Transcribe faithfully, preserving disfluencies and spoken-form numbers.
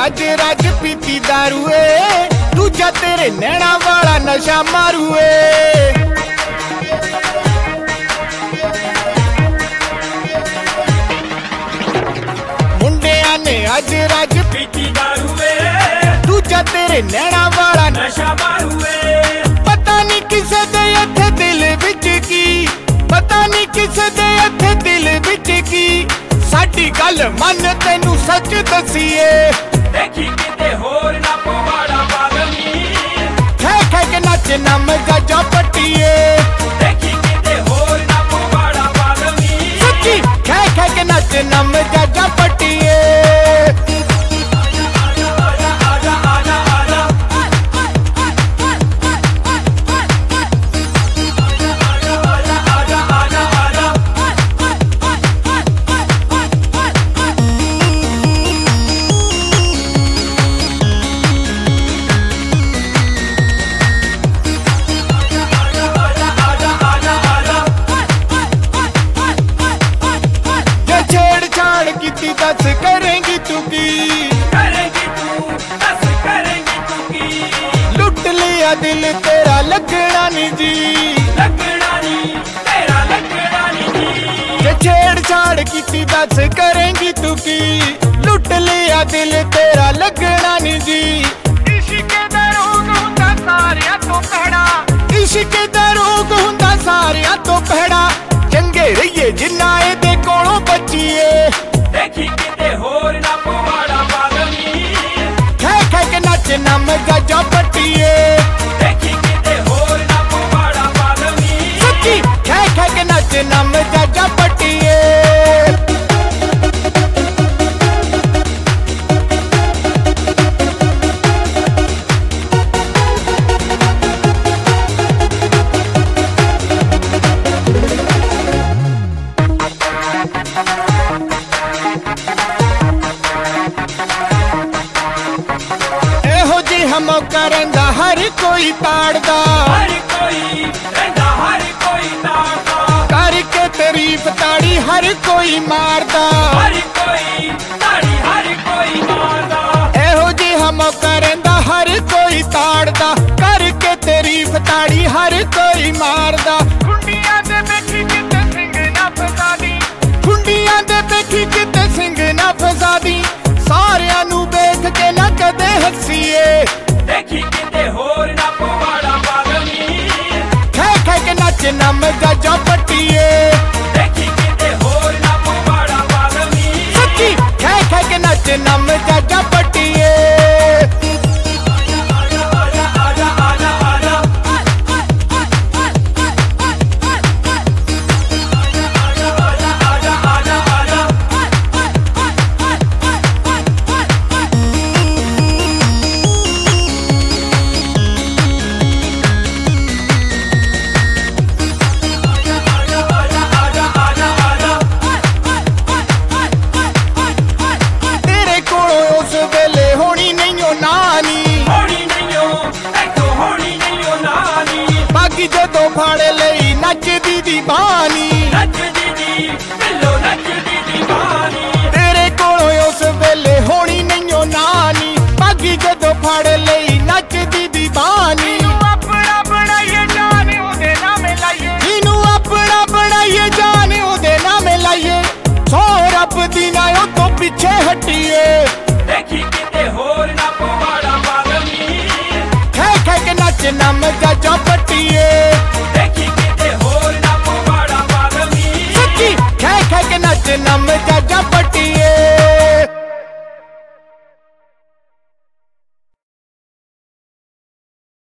अज रज पीती दारूए, दूजा तेरे नैना वाला नशा मारूए। मुंडिया ने अज रज पीती दारूए, दूजा तेरे नैना वाला नशा मारूए। पता नहीं किसे दे इत्थे दिल विच की, पता नहीं किसे दे इत्थे दिल विच की, साडी गल मन तेनू सच दसीए। देखी किते होर ना पवाड़ा पागमी, खे खे के नच नम गजा पट्टीए। देखी किते होर ना पवाड़ा पागमी, सच्ची खे खे के नच नम गजा पट्टीए। दस करेंगी तू की, करेंगी तू दस करेंगी तू की। लुट लिया दिल तेरा लगना नहीं जी, लगना नहीं तेरा लगना नहीं जी। जे छेड़छाड़ की दस करेंगी तू की, लुट लिया दिल तेरा लगना नहीं जी। इश्क दा रोग हुंदा सारियां तो भैड़ा, इश्क दा रोग हुंदा सारियां तो भैड़ा, चंगे रहिए जिन्ना इहदे कोलों बचीए। देखी किते होर ना पवाड़ा पागमी, खे खे के नच नम गजा पट्टीए। देखी किते होर ना पवाड़ा पागमी, सच्ची खे खे के नच नम गजा पट्टीए। हम करंदा हर कोई ताड़दा, हर कोई रहंदा हर कोई ताड़दा, करके तारीफ ताड़ी हर कोई मारदा, हर कोई ताड़ी हर कोई मारदा। एहो जी हम करंदा हर कोई ताड़दा, करके तारीफ ताड़ी हर कोई मारदा। खुंडियां दे बैठी किते सिंह ना फसादी, खुंडियां दे बैठी किते सिंह ना फसादी, सारियां नू देख के ना कदे हसीए। देखी किते होर ना पवाड़ा पागमी, खे खे के नच नम गजा पट्टीए। देखी किते होर ना पवाड़ा पागमी, सच्ची खे खे के नच नम गजा पट्टीए। जदों फाड़े लई नचदी दीवानी, नचदी दी बिल्लो नचदी दीवानी, तेरे कोलों उस वेले होनी नहीं नानी। बागी जदों फाड़े लई नचदी दीवानी, अपना बनाइए जान ओदे नाम लाइए, इनू अपना बनाइए जान ओदे नाम लाइए, सो रब दी ना ओ तो पीछे हटिए। देखी किते होर ना पवाड़ा पागमी, खे खे के नच नम गजा पट्टीए।